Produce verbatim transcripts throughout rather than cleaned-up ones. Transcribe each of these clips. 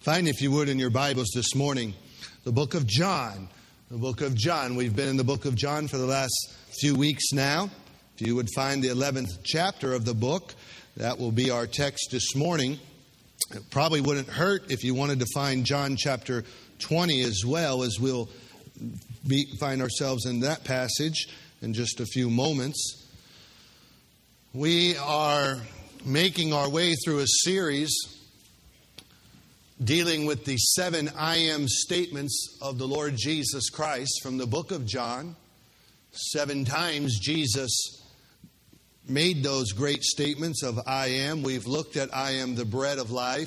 Find, if you would, in your Bibles this morning, the book of John. The book of John. We've been in the book of John for the last few weeks now. If you would find the eleventh chapter of the book, that will be our text this morning. It probably wouldn't hurt if you wanted to find John chapter twenty as well, as we'll be, find ourselves in that passage in just a few moments. We are making our way through a series dealing with the seven I am statements of the Lord Jesus Christ from the book of John. Seven times Jesus made those great statements of I am. We've looked at I am the bread of life.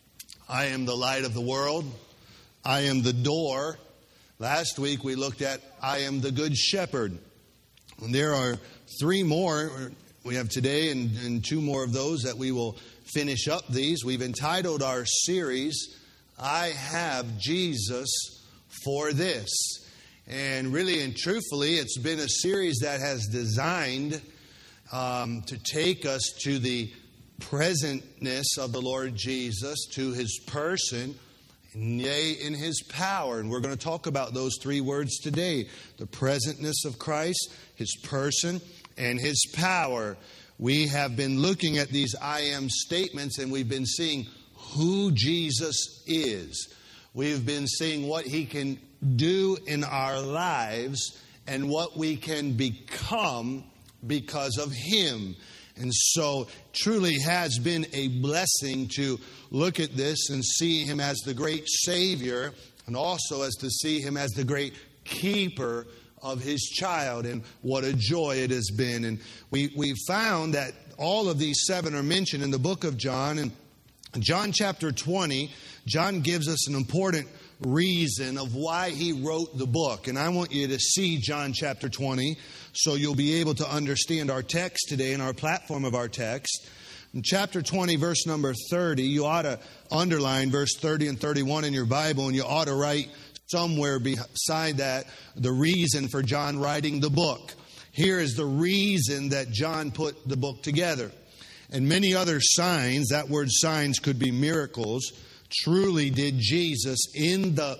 I am the light of the world. I am the door. Last week we looked at I am the good shepherd. And there are three more we have today, and, and two more of those that we will finish up these. We've entitled our series, I Have Jesus for This. And really and truthfully, it's been a series that has designed um, to take us to the presentness of the Lord Jesus, to His person, and yea, in His power. And we're going to talk about those three words today. The presentness of Christ, His person, and His power. We have been looking at these I am statements, and we've been seeing who Jesus is. We've been seeing what He can do in our lives and what we can become because of Him. And so truly has been a blessing to look at this and see Him as the great Savior, and also as to see Him as the great keeper of His child. And what a joy it has been. And we, we found that all of these seven are mentioned in the book of John. And John chapter twenty, John gives us an important reason of why he wrote the book. And I want you to see John chapter twenty so you'll be able to understand our text today and our platform of our text. In chapter twenty, verse number thirty, you ought to underline verse thirty and thirty-one in your Bible, and you ought to write somewhere beside that the reason for John writing the book. Here is the reason that John put the book together. And many other signs, that word signs could be miracles, truly did Jesus in the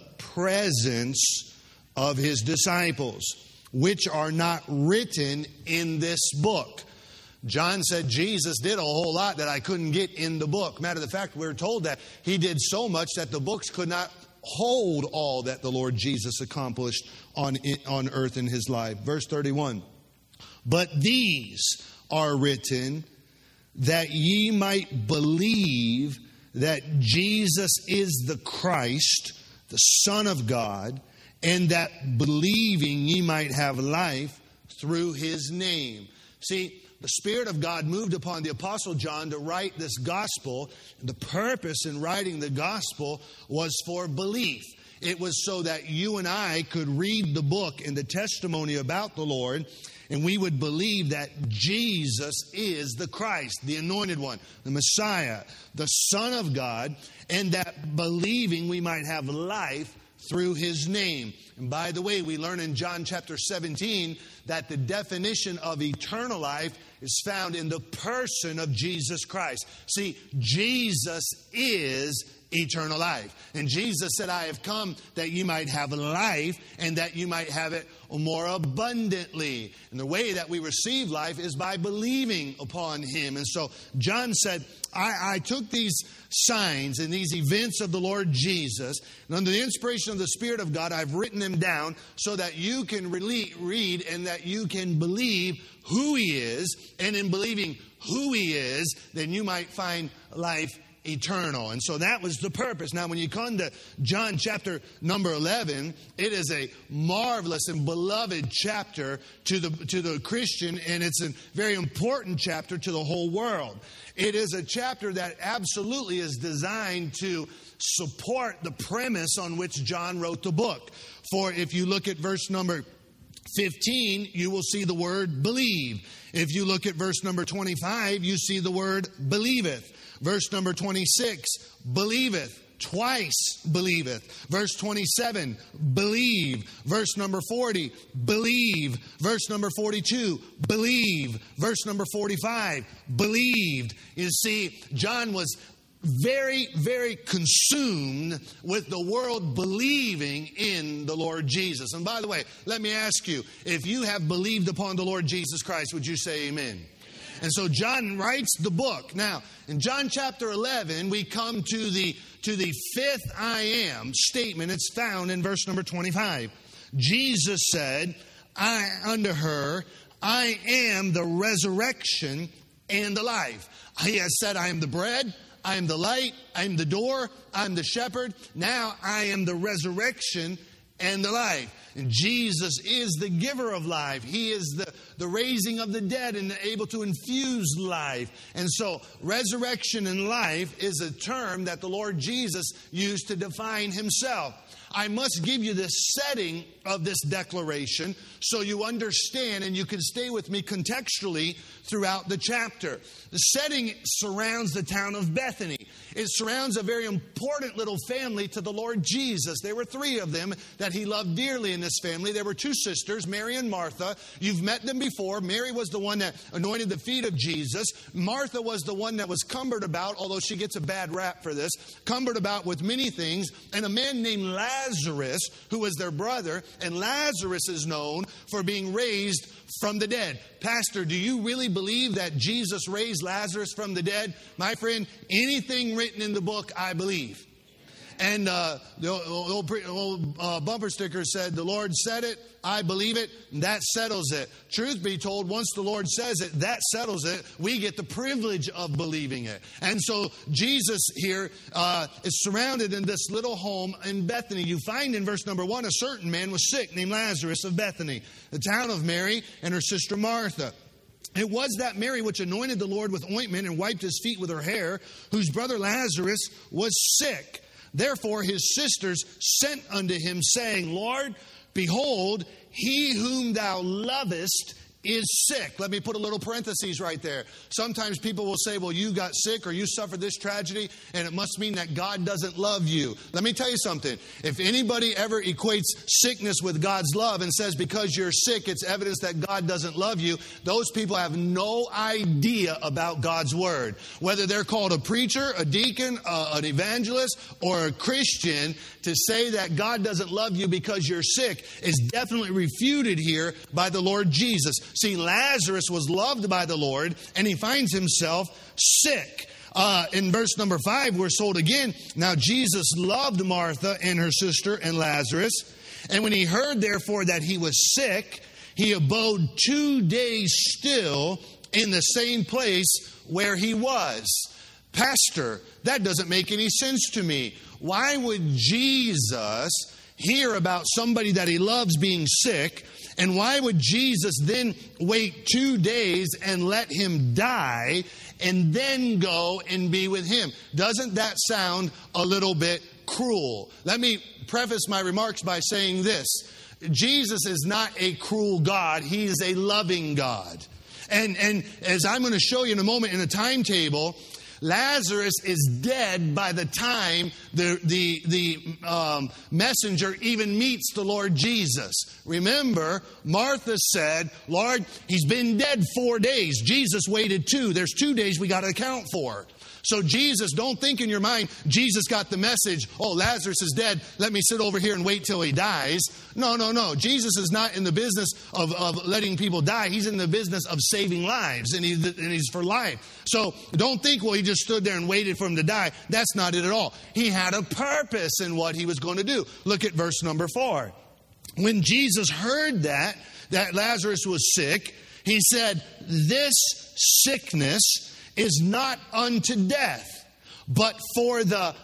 presence of His disciples, which are not written in this book. John said Jesus did a whole lot that I couldn't get in the book. Matter of fact, we're told that He did so much that the books could not hold all that the Lord Jesus accomplished on, on earth in His life. Verse thirty-one. But these are written that ye might believe that Jesus is the Christ, the Son of God, and that believing ye might have life through His name. See, the Spirit of God moved upon the Apostle John to write this gospel. The purpose in writing the gospel was for belief. It was so that you and I could read the book and the testimony about the Lord, and we would believe that Jesus is the Christ, the Anointed One, the Messiah, the Son of God, and that believing we might have life through His name. And by the way, we learn in John chapter seventeen that the definition of eternal life is found in the person of Jesus Christ. See, Jesus is eternal life. And Jesus said, I have come that you might have life and that you might have it more abundantly. And the way that we receive life is by believing upon Him. And so John said, I, I took these signs and these events of the Lord Jesus, and under the inspiration of the Spirit of God, I've written them down so that you can really read and that you can believe who He is. And in believing who He is, then you might find life eternal. And so that was the purpose. Now, when you come to John chapter number eleven, it is a marvelous and beloved chapter to the to the Christian, and it's a very important chapter to the whole world. It is a chapter that absolutely is designed to support the premise on which John wrote the book. For if you look at verse number fifteen, you will see the word believe. If you look at verse number twenty-five, you see the word believeth. Verse number twenty-six, believeth. Twice believeth. Verse twenty-seven, believe. Verse number forty, believe. Verse number forty-two, believe. Verse number forty-five, believed. You see, John was very, very consumed with the world believing in the Lord Jesus. And by the way, let me ask you, if you have believed upon the Lord Jesus Christ, would you say amen? And so John writes the book. Now, in John chapter eleven, we come to the to the fifth I am statement. It's found in verse number twenty-five. Jesus said, I unto her, I am the resurrection and the life. He has said, I am the bread, I am the light, I am the door, I am the shepherd. Now I am the resurrection and the life. And Jesus is the giver of life. He is the, the raising of the dead and able to infuse life. And so resurrection and life is a term that the Lord Jesus used to define himself. I must give you this setting of this declaration so you understand and you can stay with me contextually throughout the chapter. The setting surrounds the town of Bethany. It surrounds a very important little family to the Lord Jesus. There were three of them that he loved dearly in this family. There were two sisters, Mary and Martha. You've met them before. Mary was the one that anointed the feet of Jesus. Martha was the one that was cumbered about, although she gets a bad rap for this, cumbered about with many things. And a man named Lazarus, who was their brother, and Lazarus is known for being raised from the dead. Pastor, do you really believe that Jesus raised Lazarus from the dead? My friend, anything written in the book, I believe. And uh, the old, old, old uh, bumper sticker said, the Lord said it, I believe it, and that settles it. Truth be told, once the Lord says it, that settles it. We get the privilege of believing it. And so Jesus here uh, is surrounded in this little home in Bethany. You find in verse number one, a certain man was sick named Lazarus of Bethany, the town of Mary and her sister Martha. It was that Mary which anointed the Lord with ointment and wiped his feet with her hair, whose brother Lazarus was sick. Therefore his sisters sent unto him, saying, Lord, behold, he whom thou lovest is sick. Let me put a little parenthesis right there. Sometimes people will say, well, you got sick or you suffered this tragedy, and it must mean that God doesn't love you. Let me tell you something. If anybody ever equates sickness with God's love and says because you're sick, it's evidence that God doesn't love you, those people have no idea about God's word. Whether they're called a preacher, a deacon, uh, an evangelist, or a Christian, to say that God doesn't love you because you're sick is definitely refuted here by the Lord Jesus. See, Lazarus was loved by the Lord, and he finds himself sick. Uh, in verse number five, we're told again, now Jesus loved Martha and her sister and Lazarus. And when he heard, therefore, that he was sick, he abode two days still in the same place where he was. Pastor, that doesn't make any sense to me. Why would Jesus hear about somebody that he loves being sick? And why would Jesus then wait two days and let him die and then go and be with him? Doesn't that sound a little bit cruel? Let me preface my remarks by saying this. Jesus is not a cruel God. He is a loving God. And, and as I'm going to show you in a moment in a timetable, Lazarus is dead by the time the the the um, messenger even meets the Lord Jesus. Remember, Martha said, Lord, he's been dead four days. Jesus waited two. There's two days we got to account for. So Jesus, don't think in your mind, Jesus got the message, oh, Lazarus is dead, let me sit over here and wait till he dies. No, no, no. Jesus is not in the business of, of letting people die. He's in the business of saving lives, and, he, and he's for life. So don't think, well, he just stood there and waited for him to die. That's not it at all. He had a purpose in what he was going to do. Look at verse number four. When Jesus heard that, that Lazarus was sick, he said, this sickness is not unto death, but for the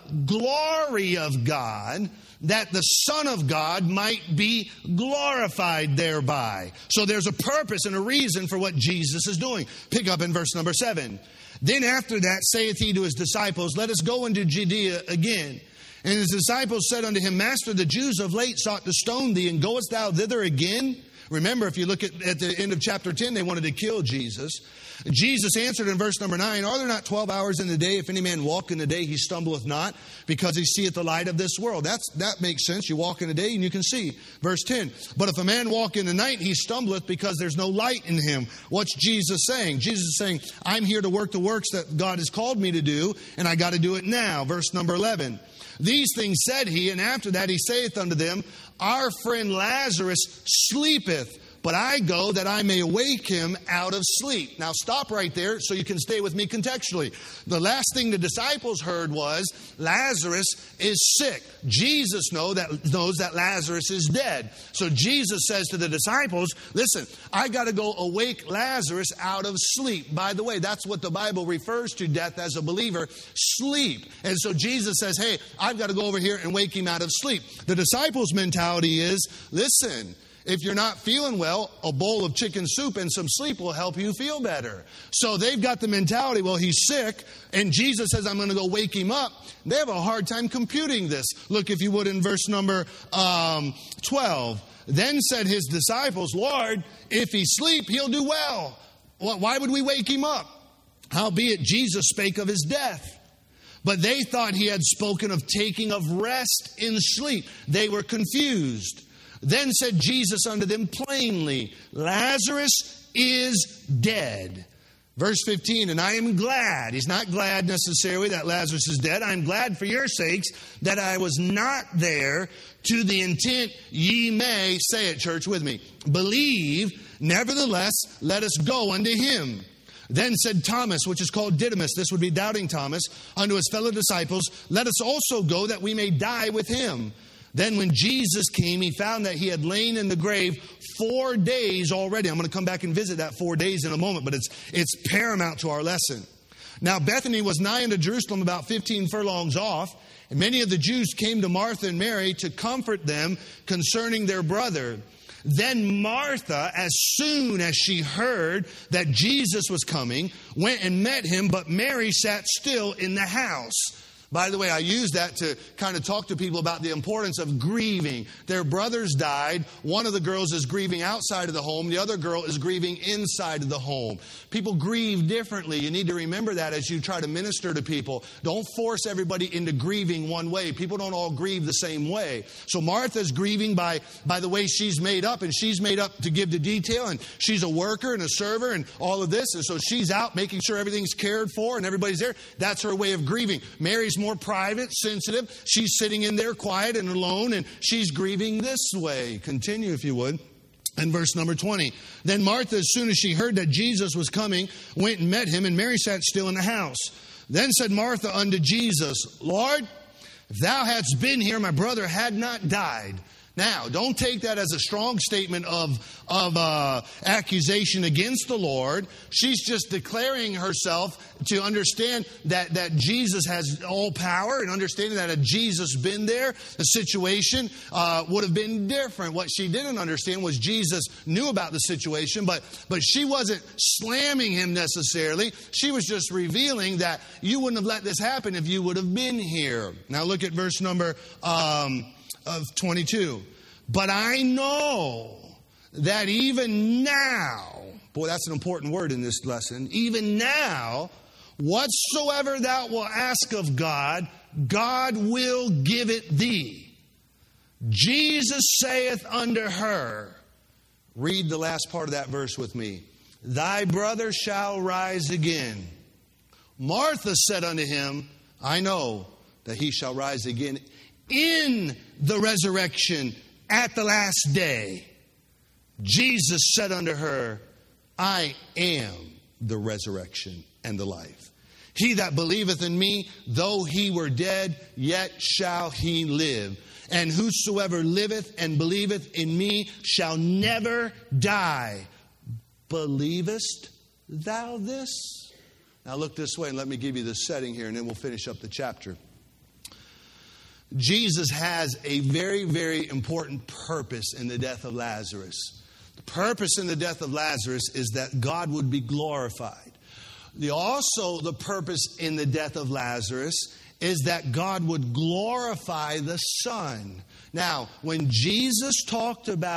glory of God, that the Son of God might be glorified thereby. So there's a purpose and a reason for what Jesus is doing. Pick up in verse number seven. Then after that saith he to his disciples, let us go into Judea again. And his disciples said unto him, Master, the Jews of late sought to stone thee, and goest thou thither again? Remember, if you look at, at the end of chapter ten, they wanted to kill Jesus. Jesus answered in verse number nine, are there not twelve hours in the day? If any man walk in the day, he stumbleth not, because he seeth the light of this world. That's, that makes sense. You walk in the day and you can see. Verse ten, but if a man walk in the night, he stumbleth, because there's no light in him. What's Jesus saying? Jesus is saying, I'm here to work the works that God has called me to do, and I got to do it now. Verse number eleven, these things said he, and after that he saith unto them, our friend Lazarus sleepeth, but I go that I may awake him out of sleep. Now stop right there so you can stay with me contextually. The last thing the disciples heard was Lazarus is sick. Jesus know that, knows that Lazarus is dead. So Jesus says to the disciples, listen, I got to go awake Lazarus out of sleep. By the way, that's what the Bible refers to death as a believer, sleep. And so Jesus says, hey, I've got to go over here and wake him out of sleep. The disciples' mentality is, listen, if you're not feeling well, a bowl of chicken soup and some sleep will help you feel better. So they've got the mentality, well, he's sick, and Jesus says, I'm going to go wake him up. They have a hard time computing this. Look, if you would, in verse number um, twelve. Then said his disciples, Lord, if he sleep, he'll do well. Why would we wake him up? Howbeit Jesus spake of his death. But they thought he had spoken of taking of rest in sleep. They were confused. Then said Jesus unto them plainly, Lazarus is dead. Verse fifteen, and I am glad. He's not glad necessarily that Lazarus is dead. I am glad for your sakes that I was not there, to the intent ye may, say it, church, with me, believe. Nevertheless, let us go unto him. Then said Thomas, which is called Didymus, this would be doubting Thomas, unto his fellow disciples, let us also go that we may die with him. Then when Jesus came, he found that he had lain in the grave four days already. I'm going to come back and visit that four days in a moment, but it's it's paramount to our lesson. Now Bethany was nigh unto Jerusalem, about fifteen furlongs off, and many of the Jews came to Martha and Mary to comfort them concerning their brother. Then Martha, as soon as she heard that Jesus was coming, went and met him, but Mary sat still in the house. By the way, I use that to kind of talk to people about the importance of grieving. Their brothers died. One of the girls is grieving outside of the home. The other girl is grieving inside of the home. People grieve differently. You need to remember that as you try to minister to people. Don't force everybody into grieving one way. People don't all grieve the same way. So Martha's grieving by, by the way she's made up, and she's made up to give the detail, and she's a worker and a server and all of this. And so she's out making sure everything's cared for and everybody's there. That's her way of grieving. Mary's more private, sensitive. She's sitting in there quiet and alone, and she's grieving this way. Continue, if you would. In verse number twenty. Then Martha, as soon as she heard that Jesus was coming, went and met him, and Mary sat still in the house. Then said Martha unto Jesus, Lord, if thou hadst been here, my brother had not died. Now, don't take that as a strong statement of, of uh, accusation against the Lord. She's just declaring herself to understand that, that Jesus has all power, and understanding that had Jesus been there, the situation uh, would have been different. What she didn't understand was Jesus knew about the situation, but, but she wasn't slamming him necessarily. She was just revealing that you wouldn't have let this happen if you would have been here. Now look at verse number um, of twenty-two. But I know that even now, boy, that's an important word in this lesson, even now, whatsoever thou wilt ask of God, God will give it thee. Jesus saith unto her, read the last part of that verse with me, thy brother shall rise again. Martha said unto him, I know that he shall rise again in the resurrection at the last day. Jesus said unto her, I am the resurrection and the life. He that believeth in me, though he were dead, yet shall he live. And whosoever liveth and believeth in me shall never die. Believest thou this? Now look this way and let me give you the setting here, and then we'll finish up the chapter. Jesus has a very, very important purpose in the death of Lazarus. The purpose in the death of Lazarus is that God would be glorified. The, also, the purpose in the death of Lazarus is that God would glorify the Son. Now, when Jesus talked about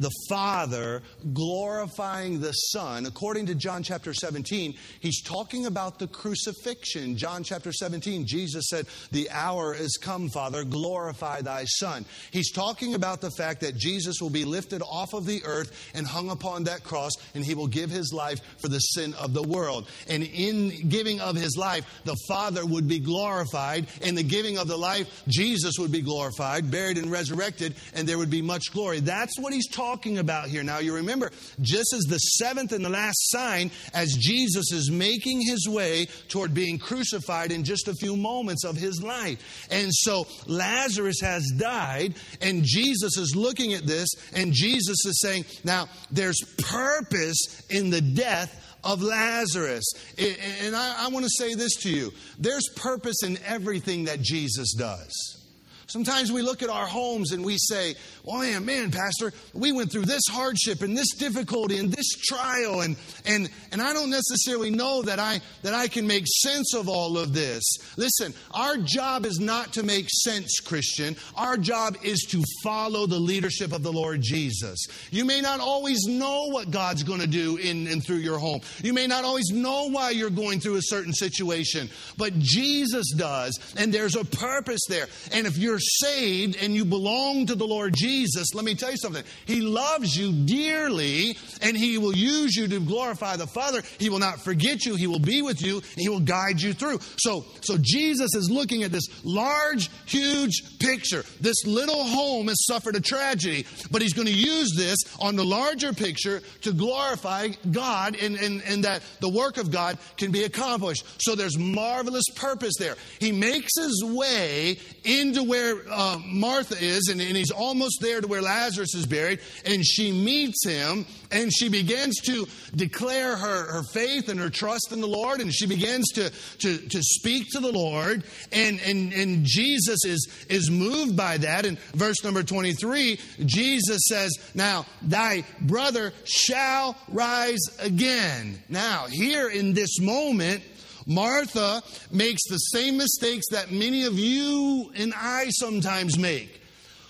the Father glorifying the Son. According to John chapter seventeen, he's talking about the crucifixion. John chapter seventeen, Jesus said, the hour is come, Father, glorify thy Son. He's talking about the fact that Jesus will be lifted off of the earth and hung upon that cross, and he will give his life for the sin of the world. And in giving of his life, the Father would be glorified. In the giving of the life, Jesus would be glorified, buried and resurrected, and there would be much glory. That's what he's talking about here. Now, you remember, just as the seventh and the last sign, as Jesus is making his way toward being crucified in just a few moments of his life. And so Lazarus has died, and Jesus is looking at this, and Jesus is saying, now, there's purpose in the death of Lazarus. And I, I want to say this to you. There's purpose in everything that Jesus does. Sometimes we look at our homes and we say, well, man, man, Pastor, we went through this hardship and this difficulty and this trial, and and and I don't necessarily know that I that I can make sense of all of this. Listen, our job is not to make sense, Christian. Our job is to follow the leadership of the Lord Jesus. You may not always know what God's going to do in and through your home. You may not always know why you're going through a certain situation, but Jesus does, and there's a purpose there. And if you're saved and you belong to the Lord Jesus, let me tell you something. He loves you dearly, and he will use you to glorify the Father. He will not forget you. He will be with you, and he will guide you through. So, so Jesus is looking at this large, huge picture. This little home has suffered a tragedy, but he's going to use this on the larger picture to glorify God, and, and, and that the work of God can be accomplished. So there's marvelous purpose there. He makes his way into where uh, Martha is, and, and he's almost there to where Lazarus is buried, and she meets him, and she begins to declare her, her faith and her trust in the Lord, and she begins to, to, to speak to the Lord, and, and, and Jesus is, is moved by that. In verse number twenty-three, Jesus says, now, thy brother shall rise again. Now, here in this moment, Martha makes the same mistakes that many of you and I sometimes make.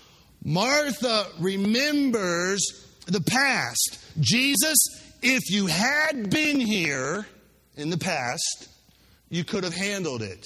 Martha remembers the past. Jesus, if you had been here in the past, you could have handled it.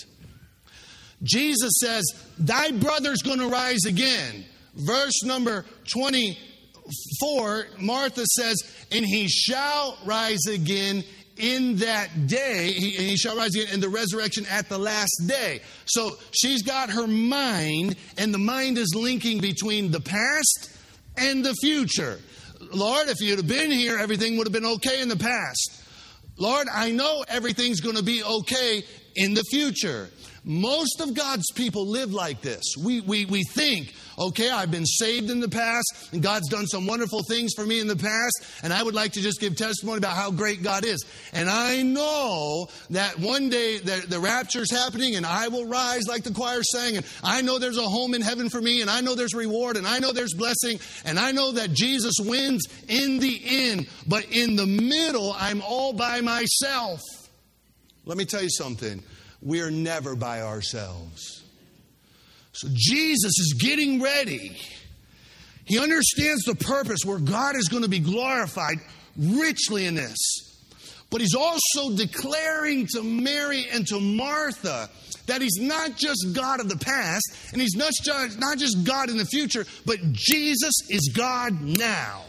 Jesus says, thy brother's going to rise again. Verse number twenty-four, Martha says, and he shall rise again in that day, he, he shall rise again in the resurrection at the last day. So she's got her mind, and the mind is linking between the past and the future. Lord, if you'd have been here, everything would have been okay in the past. Lord, I know everything's going to be okay in the future. Most of God's people live like this. We, we, we think, okay, I've been saved in the past, and God's done some wonderful things for me in the past, and I would like to just give testimony about how great God is. And I know that one day the, the rapture's happening, and I will rise like the choir sang, and I know there's a home in heaven for me, and I know there's reward, and I know there's blessing, and I know that Jesus wins in the end. But in the middle, I'm all by myself. Let me tell you something. We are never by ourselves. So Jesus is getting ready. He understands the purpose where God is going to be glorified richly in this. But he's also declaring to Mary and to Martha that he's not just God of the past, and he's not just, not just God in the future, but Jesus is God now.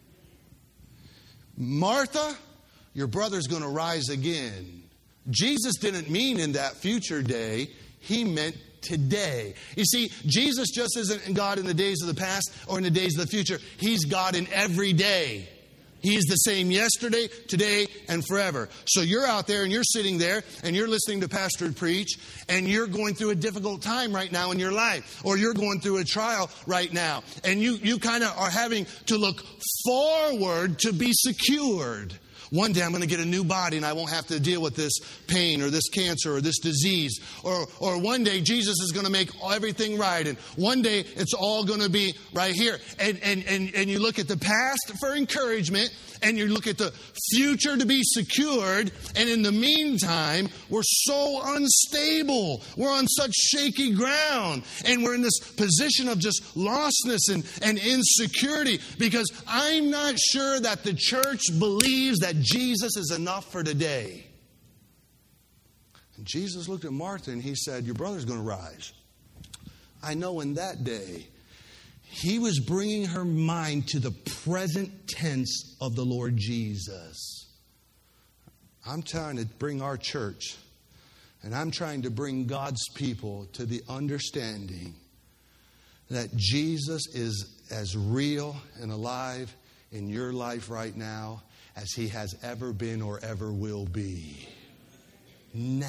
Martha, your brother's going to rise again. Jesus didn't mean in that future day. He meant today. You see, Jesus just isn't God in the days of the past or in the days of the future. He's God in every day. He's the same yesterday, today, and forever. So you're out there and you're sitting there and you're listening to Pastor preach, and you're going through a difficult time right now in your life, or you're going through a trial right now, and you, you kind of are having to look forward to be secured. One day I'm going to get a new body and I won't have to deal with this pain or this cancer or this disease. Or, or one day Jesus is going to make everything right. And one day it's all going to be right here. And, and, and, and you look at the past for encouragement and you look at the future to be secured. And in the meantime, we're so unstable. We're on such shaky ground. And we're in this position of just lostness and, and insecurity because I'm not sure that the church believes that Jesus is enough for today. And Jesus looked at Martha and he said, your brother's going to rise. I know in that day, he was bringing her mind to the present tense of the Lord Jesus. I'm trying to bring our church, and I'm trying to bring God's people to the understanding that Jesus is as real and alive in your life right now as he has ever been or ever will be. Now.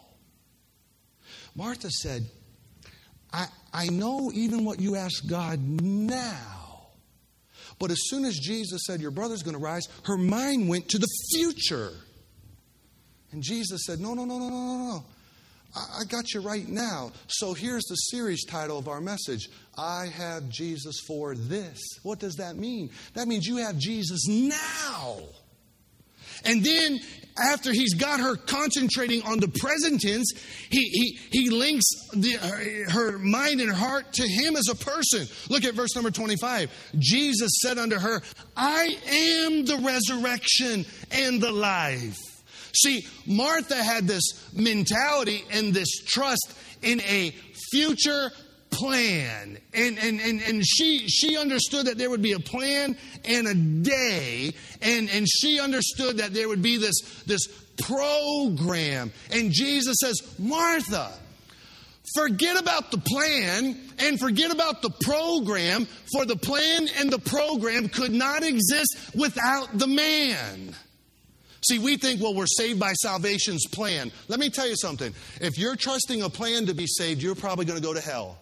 Martha said, I, I know even what you ask God now. But as soon as Jesus said, your brother's going to rise, her mind went to the future. And Jesus said, no, no, no, no, no, no, no. I, I got you right now. So here's the series title of our message. I have Jesus for this. What does that mean? That means you have Jesus now. And then after he's got her concentrating on the present tense, he, he, he links the, her, her mind and heart to him as a person. Look at verse number twenty-five. Jesus said unto her, I am the resurrection and the life. See, Martha had this mentality and this trust in a future plan. And, and, and, and she, she understood that there would be a plan and a day. And, and she understood that there would be this, this program. And Jesus says, Martha, forget about the plan and forget about the program, for the plan and the program could not exist without the man. See, we think, well, we're saved by salvation's plan. Let me tell you something. If you're trusting a plan to be saved, you're probably going to go to hell.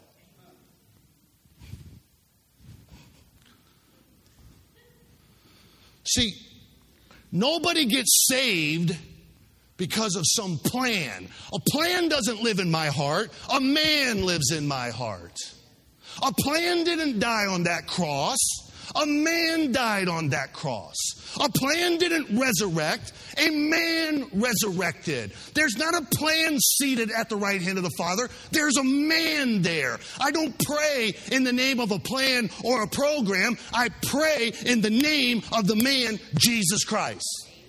See, nobody gets saved because of some plan. A plan doesn't live in my heart. A man lives in my heart. A plan didn't die on that cross. A man died on that cross. A plan didn't resurrect. A man resurrected. There's not a plan seated at the right hand of the Father. There's a man there. I don't pray in the name of a plan or a program. I pray in the name of the man, Jesus Christ.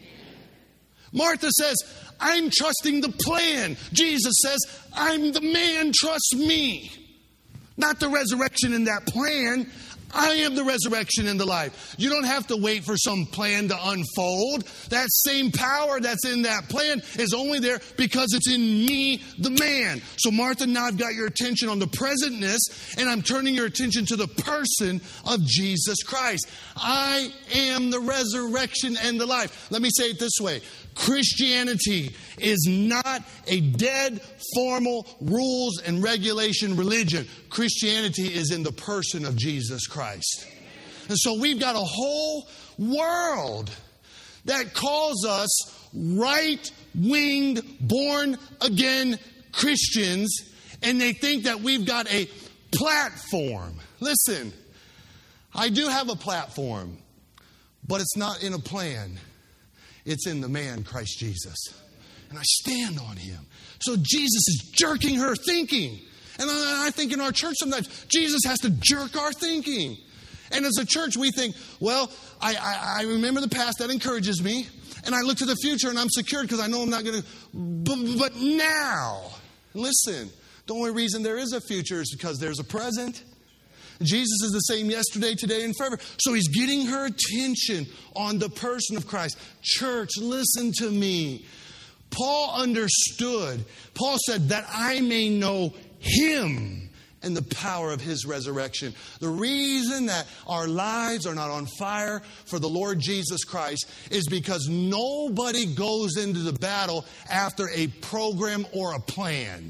Martha says, I'm trusting the plan. Jesus says, I'm the man, trust me. Not the resurrection in that plan. I am the resurrection and the life. You don't have to wait for some plan to unfold. That same power that's in that plan is only there because it's in me, the man. So Martha, now I've got your attention on the presentness, and I'm turning your attention to the person of Jesus Christ. I am the resurrection and the life. Let me say it this way. Christianity is not a dead, formal, rules and regulation religion. Christianity is in the person of Jesus Christ. And so we've got a whole world that calls us right-winged, born-again Christians, and they think that we've got a platform. Listen, I do have a platform, but it's not in a plan. It's in the man, Christ Jesus. And I stand on him. So Jesus is jerking her thinking. And I think in our church sometimes, Jesus has to jerk our thinking. And as a church, we think, well, I, I, I remember the past. That encourages me. And I look to the future and I'm secured because I know I'm not going to. But, but now, listen, the only reason there is a future is because there's a present. Jesus is the same yesterday, today, and forever. So he's getting her attention on the person of Christ. Church, listen to me. Paul understood. Paul said that I may know him and the power of his resurrection. The reason that our lives are not on fire for the Lord Jesus Christ is because nobody goes into the battle after a program or a plan.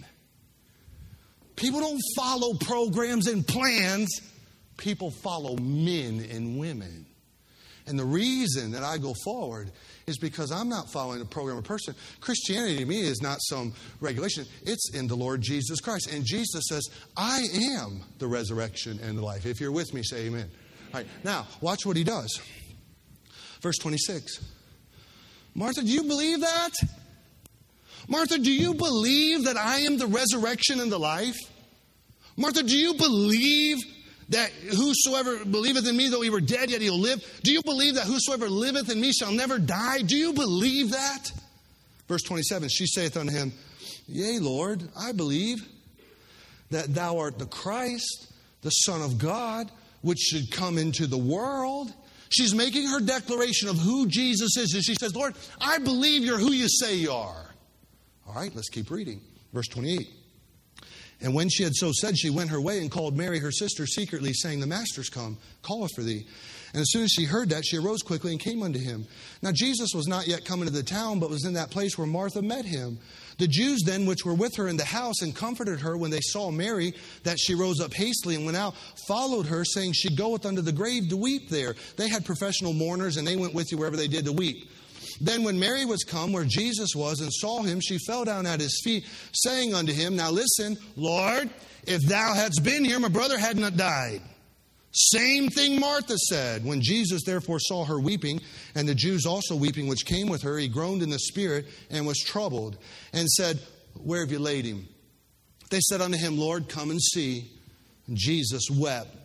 People don't follow programs and plans. People follow men and women. And the reason that I go forward is because I'm not following a program or person. Christianity to me is not some regulation. It's in the Lord Jesus Christ. And Jesus says, I am the resurrection and the life. If you're with me, say amen. All right, now, watch what he does. Verse twenty-six. Martha, do you believe that? Martha, do you believe that I am the resurrection and the life? Martha, do you believe that whosoever believeth in me, though he were dead, yet he'll live? Do you believe that whosoever liveth in me shall never die? Do you believe that? Verse twenty-seven, she saith unto him, Yea, Lord, I believe that thou art the Christ, the Son of God, which should come into the world. She's making her declaration of who Jesus is. And she says, Lord, I believe you're who you say you are. All right, let's keep reading. Verse twenty-eight. And when she had so said, she went her way and called Mary, her sister, secretly, saying, The Master's come, calleth for thee. And as soon as she heard that, she arose quickly and came unto him. Now Jesus was not yet come into the town, but was in that place where Martha met him. The Jews then, which were with her in the house, and comforted her when they saw Mary, that she rose up hastily and went out, followed her, saying, She goeth unto the grave to weep there. They had professional mourners, and they went with you wherever they did to weep. Then when Mary was come where Jesus was and saw him, she fell down at his feet, saying unto him, Now listen, Lord, if thou hadst been here, my brother had not died. Same thing Martha said. When Jesus therefore saw her weeping, and the Jews also weeping which came with her, he groaned in the spirit and was troubled, and said, Where have you laid him? They said unto him, Lord, come and see. And Jesus wept.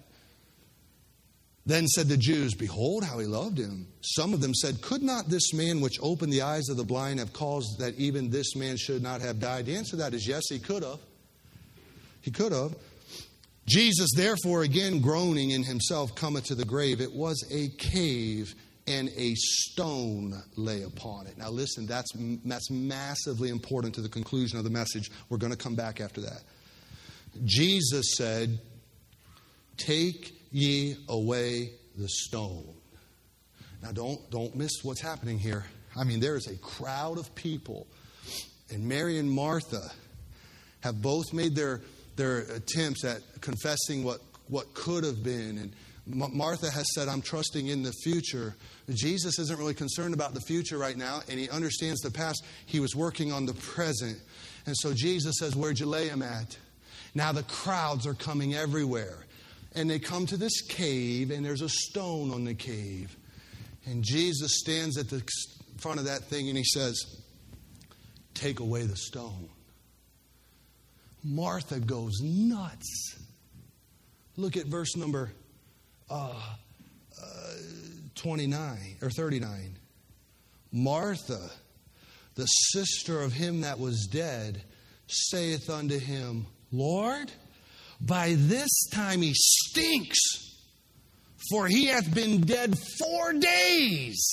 Then said the Jews, Behold how he loved him. Some of them said, Could not this man which opened the eyes of the blind have caused that even this man should not have died? The answer to that is yes, he could have. He could have. Jesus, therefore, again groaning in himself, cometh to the grave. It was a cave, and a stone lay upon it. Now listen, that's, that's massively important to the conclusion of the message. We're going to come back after that. Jesus said, Take ye away the stone. Now don't, don't miss what's happening here. I mean, there is a crowd of people, and Mary and Martha have both made their, their attempts at confessing what, what could have been. And Martha has said, I'm trusting in the future. Jesus isn't really concerned about the future right now, and he understands the past. He was working on the present. And so Jesus says, Where'd you lay him at? Now the crowds are coming everywhere. And they come to this cave, and there's a stone on the cave. And Jesus stands at the front of that thing, and he says, Take away the stone. Martha goes nuts. Look at verse number uh, uh, twenty-nine or thirty-nine. Martha, the sister of him that was dead, saith unto him, Lord, by this time he stinks, for he hath been dead four days.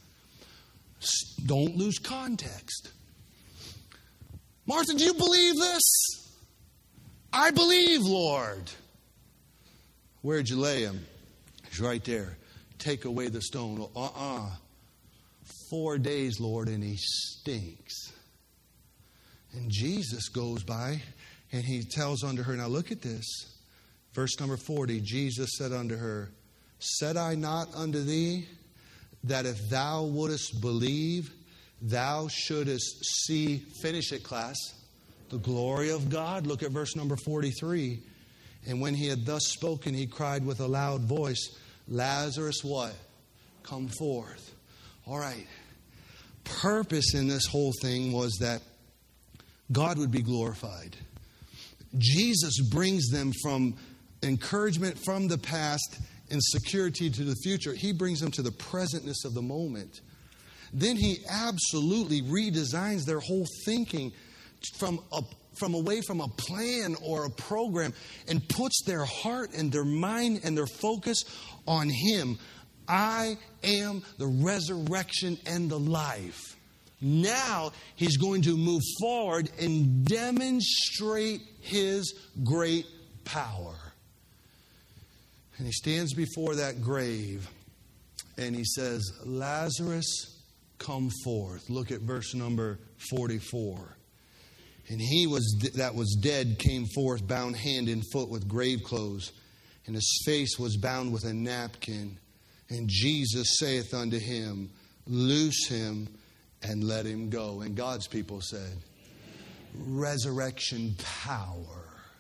Don't lose context. Martha, do you believe this? I believe, Lord. Where'd you lay him? He's right there. Take away the stone. Uh-uh. Four days, Lord, and he stinks. And Jesus goes by, and he tells unto her, now look at this. Verse number forty, Jesus said unto her, Said I not unto thee, that if thou wouldest believe, thou shouldest see, finish it, class, the glory of God. Look at verse number forty-three. And when he had thus spoken, he cried with a loud voice, Lazarus, what? Come forth. All right. Purpose in this whole thing was that God would be glorified. Jesus brings them from encouragement from the past and security to the future. He brings them to the presentness of the moment. Then he absolutely redesigns their whole thinking from a, from away from a plan or a program and puts their heart and their mind and their focus on him. I am the resurrection and the life. Now he's going to move forward and demonstrate his great power. And he stands before that grave and he says, Lazarus, come forth. Look at verse number forty-four. And he was that was dead came forth, bound hand and foot with grave clothes, and his face was bound with a napkin. And Jesus saith unto him, loose him and let him go. And God's people said, resurrection power.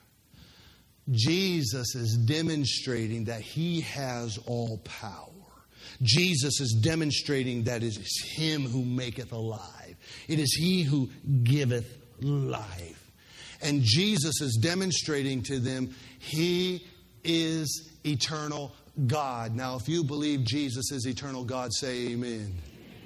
Jesus is demonstrating that he has all power. Jesus is demonstrating that it is him who maketh alive. It is he who giveth life. And Jesus is demonstrating to them he is eternal God. Now, if you believe Jesus is eternal God, say amen.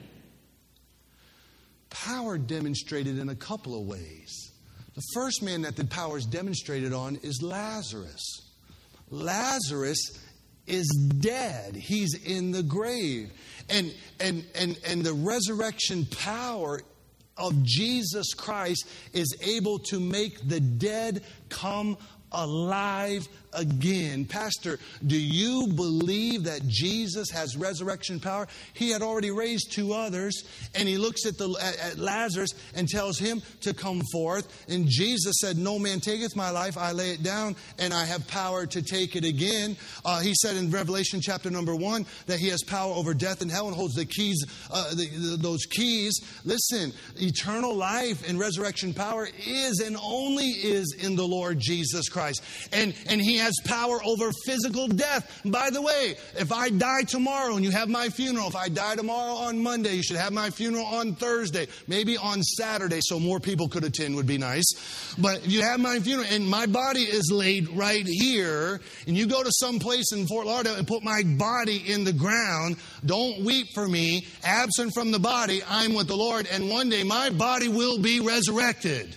Power demonstrated in a couple of ways. The first man that the power is demonstrated on is Lazarus. Lazarus is dead. He's in the grave. And, and, and, and the resurrection power of Jesus Christ is able to make the dead come alive again. Pastor, do you believe that Jesus has resurrection power? He had already raised two others, and he looks at, the, at, at Lazarus and tells him to come forth. And Jesus said, no man taketh my life, I lay it down, and I have power to take it again. Uh, he said in Revelation chapter number one that he has power over death and hell and holds the keys, uh, the, the, those keys. Listen, eternal life and resurrection power is and only is in the Lord Jesus Christ. And, and he has power over physical death. By the way, if I die tomorrow and you have my funeral, if I die tomorrow on Monday, you should have my funeral on Thursday, maybe on Saturday, so more people could attend would be nice. But if you have my funeral and my body is laid right here, and you go to some place in Fort Lauderdale and put my body in the ground, don't weep for me. Absent from the body, I'm with the Lord, and one day my body will be resurrected.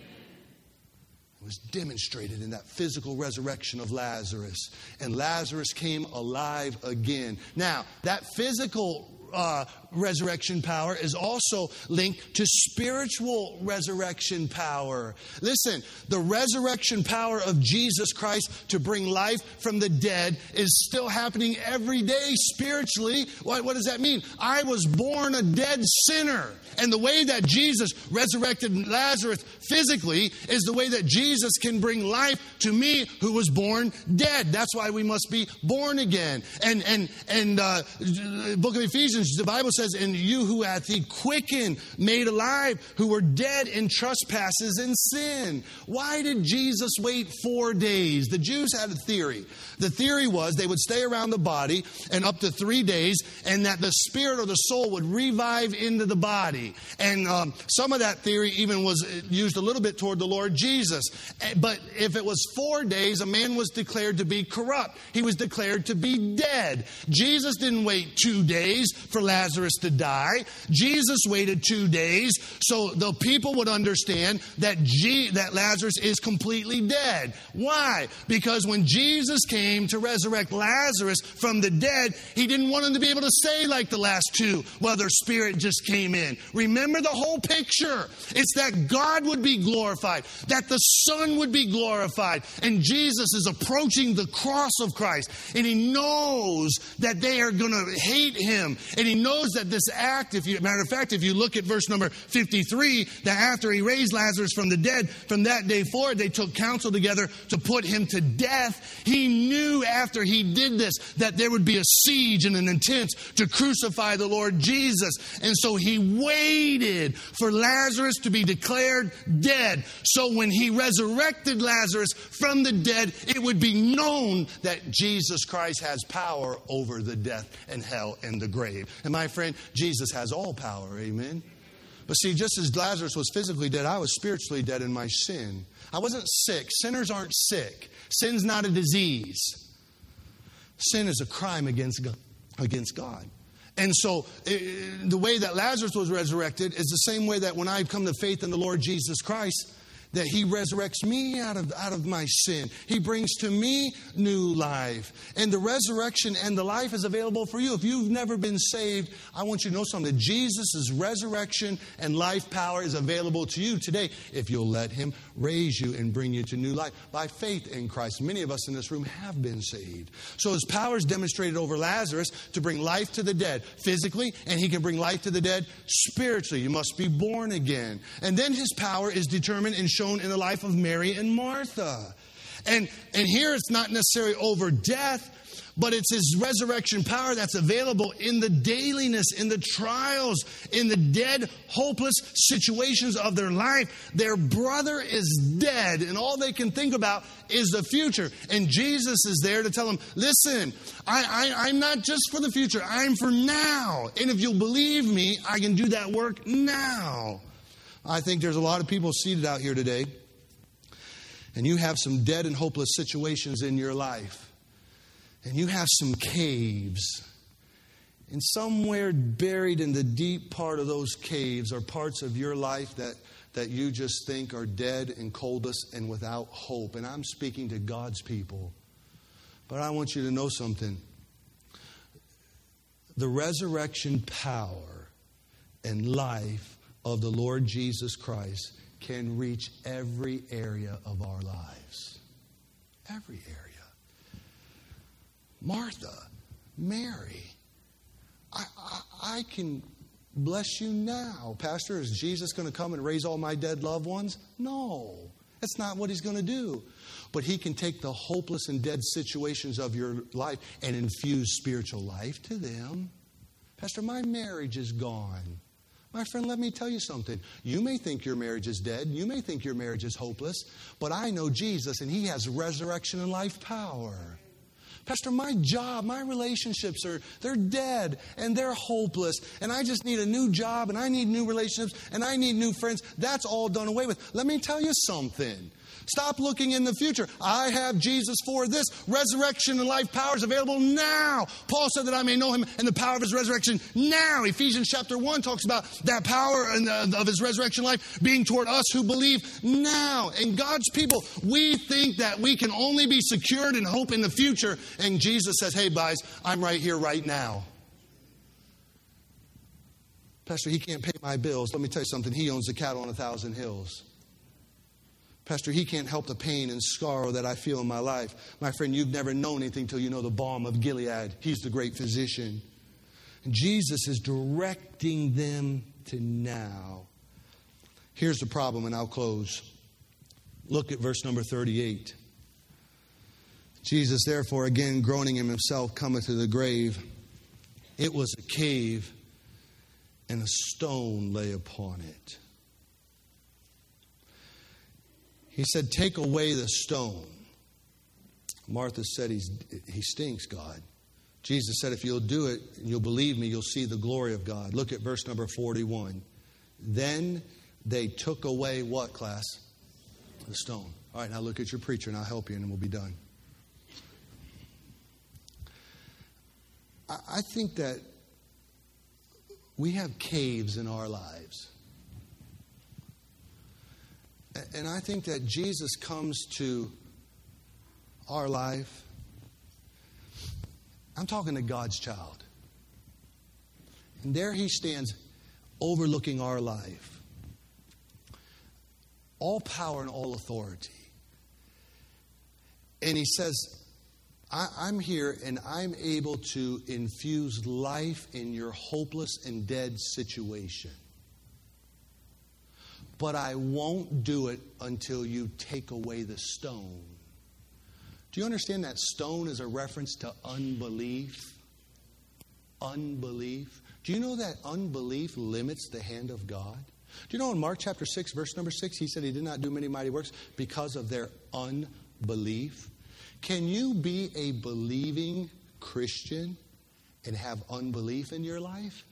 It was demonstrated in that physical resurrection of Lazarus. And Lazarus came alive again. Now, that physical uh, resurrection power is also linked to spiritual resurrection power. Listen, the resurrection power of Jesus Christ to bring life from the dead is still happening every day spiritually. What, what does that mean? I was born a dead sinner. And the way that Jesus resurrected Lazarus physically is the way that Jesus can bring life to me who was born dead. That's why we must be born again. And and and uh, book of Ephesians, the Bible says, and you who hath he quickened, made alive, who were dead in trespasses and sin. Why did Jesus wait four days? The Jews had a theory. The theory was they would stay around the body and up to three days, and that the spirit or the soul would revive into the body. And um, some of that theory even was used a little bit toward the Lord Jesus. But if it was four days, a man was declared to be corrupt. He was declared to be dead. Jesus didn't wait two days for Lazarus to die. Jesus waited two days so the people would understand that G- that Lazarus is completely dead. Why? Because when Jesus came to resurrect Lazarus from the dead, he didn't want him to be able to say like the last two, well, their spirit just came in. Remember the whole picture. It's that God would be glorified, that the Son would be glorified. And Jesus is approaching the cross of Christ, and he knows that they are going to hate him. And he knows that this act, if you, matter of fact, if you look at verse number fifty-three, that after he raised Lazarus from the dead, from that day forward, they took counsel together to put him to death. He knew after he did this that there would be a siege and an intent to crucify the Lord Jesus. And so he waited for Lazarus to be declared dead. So when he resurrected Lazarus from the dead, it would be known that Jesus Christ has power over the death and hell and the grave. And my friend, Jesus has all power. Amen. But see, just as Lazarus was physically dead, I was spiritually dead in my sin. I wasn't sick. Sinners aren't sick. Sin's not a disease. Sin is a crime against God. Against God. And so it, the way that Lazarus was resurrected is the same way that when I come to faith in the Lord Jesus Christ, that he resurrects me out of, out of my sin. He brings to me new life. And the resurrection and the life is available for you. If you've never been saved, I want you to know something. That Jesus' resurrection and life power is available to you today if you'll let him raise you and bring you to new life by faith in Christ. Many of us in this room have been saved. So his power is demonstrated over Lazarus to bring life to the dead physically, and he can bring life to the dead spiritually. You must be born again. And then his power is determined and shown in the life of Mary and Martha. And, and here it's not necessarily over death, But it's His resurrection power that's available in the dailiness, in the trials, in the dead, hopeless situations of their life. Their brother is dead, and all they can think about is the future. And Jesus is there to tell them, listen, I, I, I'm not just for the future. I'm for now. And if you'll believe me, I can do that work now. I think there's a lot of people seated out here today, and you have some dead and hopeless situations in your life. And you have some caves. And somewhere buried in the deep part of those caves are parts of your life that, that you just think are dead and coldless and without hope. And I'm speaking to God's people. But I want you to know something. The resurrection power and life of the Lord Jesus Christ can reach every area of our lives. Every area. Martha, Mary, I, I, I can bless you now. Pastor, is Jesus going to come and raise all my dead loved ones? No, that's not what He's going to do. But He can take the hopeless and dead situations of your life and infuse spiritual life to them. Pastor, my marriage is gone. My friend, let me tell you something. You may think your marriage is dead. You may think your marriage is hopeless. But I know Jesus, and He has resurrection and life power. Pastor, my job, my relationships are, they're dead and they're hopeless. And I just need a new job and I need new relationships and I need new friends. That's all done away with. Let me tell you something. Stop looking in the future. I have Jesus for this. Resurrection and life power is available now. Paul said that I may know Him and the power of His resurrection now. Ephesians chapter one talks about that power of His resurrection life being toward us who believe now. And God's people, we think that we can only be secured in hope in the future. And Jesus says, hey, guys, I'm right here right now. Pastor, He can't pay my bills. Let me tell you something. He owns the cattle on a thousand hills. Pastor, He can't help the pain and sorrow that I feel in my life. My friend, you've never known anything till you know the balm of Gilead. He's the great physician. And Jesus is directing them to now. Here's the problem, and I'll close. Look at verse number thirty-eight. Jesus, therefore, again groaning in Himself, cometh to the grave. It was a cave, and a stone lay upon it. He said, take away the stone. Martha said, He's, he stinks, God. Jesus said, if you'll do it and you'll believe me, you'll see the glory of God. Look at verse number forty-one. Then they took away what, class? The stone. All right, now look at your preacher and I'll help you and we'll be done. I, I think that we have caves in our lives. And I think that Jesus comes to our life. I'm talking to God's child. And there He stands overlooking our life. All power and all authority. And He says, I, I'm here and I'm able to infuse life in your hopeless and dead situation. But I won't do it until you take away the stone. Do you understand that stone is a reference to unbelief? Unbelief. Do you know that unbelief limits the hand of God? Do you know in Mark chapter six, verse number six, He said He did not do many mighty works because of their unbelief? Can you be a believing Christian and have unbelief in your life?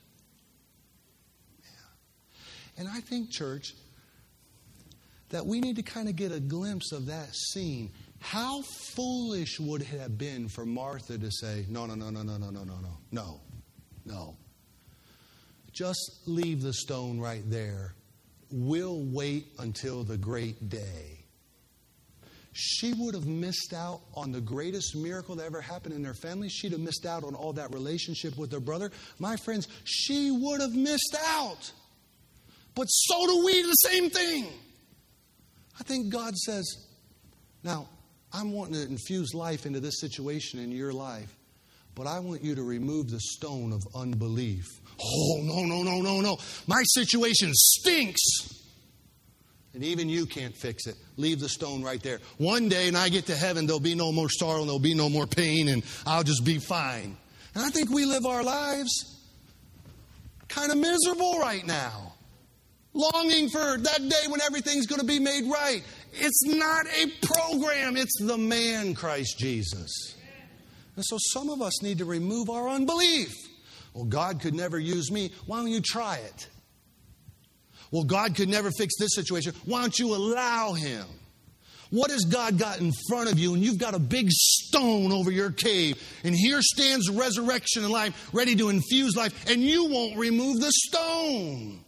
Yeah. And I think, church, that we need to kind of get a glimpse of that scene. How foolish would it have been for Martha to say, no, no, no, no, no, no, no, no, no, no, no. Just leave the stone right there. We'll wait until the great day. She would have missed out on the greatest miracle that ever happened in their family. She'd have missed out on all that relationship with her brother. My friends, she would have missed out. But so do we, the same thing. I think God says, now, I'm wanting to infuse life into this situation in your life, but I want you to remove the stone of unbelief. Oh, no, no, no, no, no. My situation stinks. And even you can't fix it. Leave the stone right there. One day, when I get to heaven, there'll be no more sorrow and there'll be no more pain, and I'll just be fine. And I think we live our lives kind of miserable right now. Longing for that day when everything's going to be made right. It's not a program. It's the man, Christ Jesus. And so some of us need to remove our unbelief. Well, God could never use me. Why don't you try it? Well, God could never fix this situation. Why don't you allow Him? What has God got in front of you? And you've got a big stone over your cave. And here stands resurrection and life, ready to infuse life. And you won't remove the stone.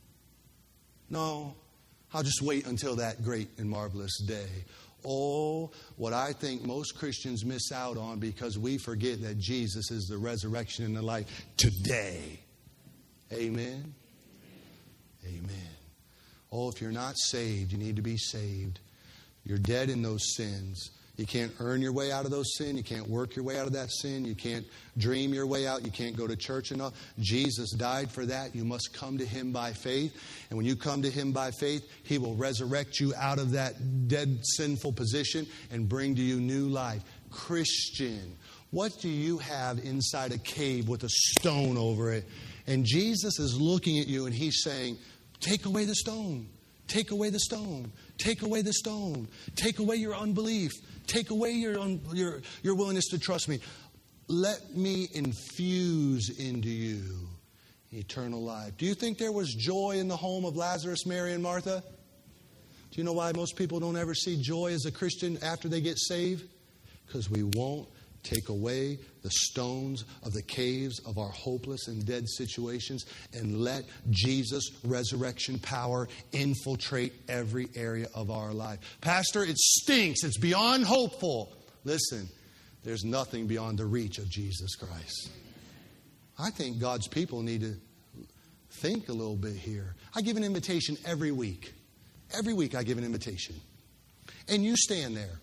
No, I'll just wait until that great and marvelous day. Oh, what I think most Christians miss out on because we forget that Jesus is the resurrection and the life today. Amen. Amen. Oh, if you're not saved, you need to be saved. You're dead in those sins. You can't earn your way out of those sins. You can't work your way out of that sin. You can't dream your way out. You can't go to church enough. Jesus died for that. You must come to Him by faith. And when you come to Him by faith, He will resurrect you out of that dead, sinful position and bring to you new life. Christian, what do you have inside a cave with a stone over it? And Jesus is looking at you and He's saying, take away the stone. Take away the stone. Take away the stone. Take away your unbelief. Take away your, un- your, your willingness to trust me. Let me infuse into you eternal life. Do you think there was joy in the home of Lazarus, Mary, and Martha? Do you know why most people don't ever see joy as a Christian after they get saved? Because we won't take away the stones of the caves of our hopeless and dead situations and let Jesus' resurrection power infiltrate every area of our life. Pastor, it stinks. It's beyond hopeful. Listen, there's nothing beyond the reach of Jesus Christ. I think God's people need to think a little bit here. I give an invitation every week. Every week I give an invitation. And you stand there.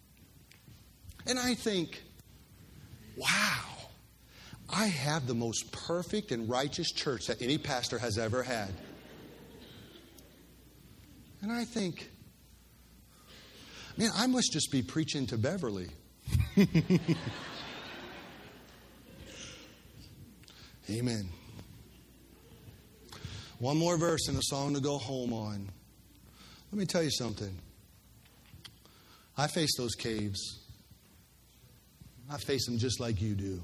And I think, wow, I have the most perfect and righteous church that any pastor has ever had. And I think, man, I must just be preaching to Beverly. Amen. One more verse and a song to go home on. Let me tell you something. I face those caves. I face them just like you do.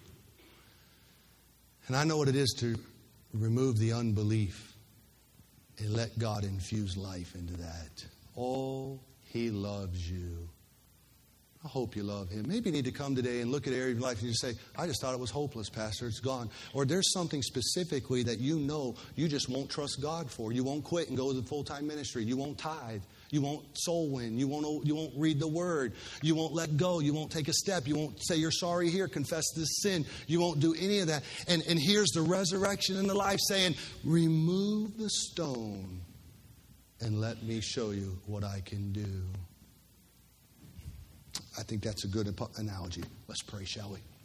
And I know what it is to remove the unbelief and let God infuse life into that. Oh, He loves you. I hope you love Him. Maybe you need to come today and look at an area of your life and you say, I just thought it was hopeless, Pastor. It's gone. Or there's something specifically that you know you just won't trust God for. You won't quit and go to the full-time ministry. You won't tithe. You won't soul win. You won't, you won't read the Word. You won't let go. You won't take a step. You won't say you're sorry here, confess this sin. You won't do any of that. And, and here's the resurrection and the life saying, remove the stone and let me show you what I can do. I think that's a good analogy. Let's pray, shall we?